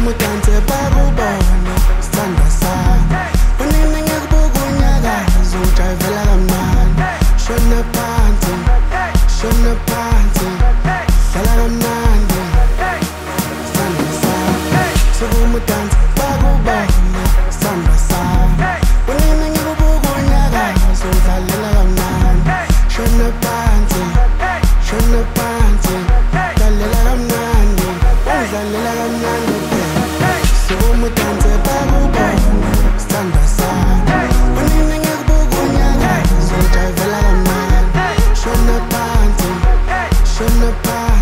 umudanse bakubone sithanda sami unini ngikubuka unyakaza ungijayivela kamnandi shona phansi dlala kamnandi sithanda sami sokumudanse bakubone sithanda sami unini ngikubuka unyakaza ungidlalela kamnandi shona phansi dlalela kamnandi ungidlalela kamnandi sokumudanse bakubone sithanda sami unini ngikubuka unyakaza ungijayivela kamnandi shona phansi dlala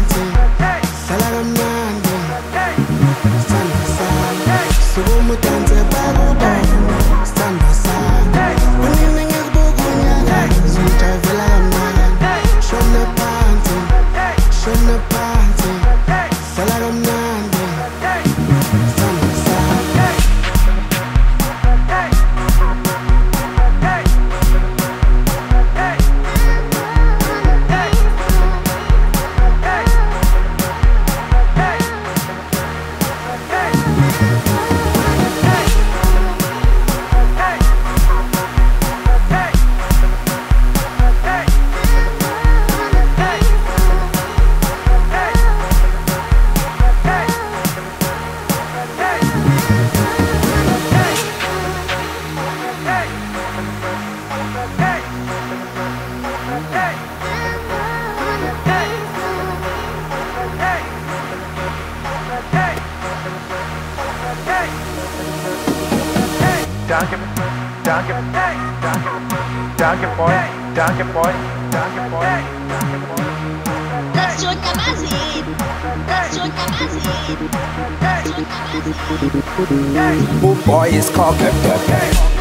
kamnandi sithanda sami sokumudanse bakubone sithanda sami unini ngikubuka unyakaza ungijayivela kamnandi shona phansi dlala kamnandi sithanda sami. Danke, boy. Das schon Kamasi. Boy is called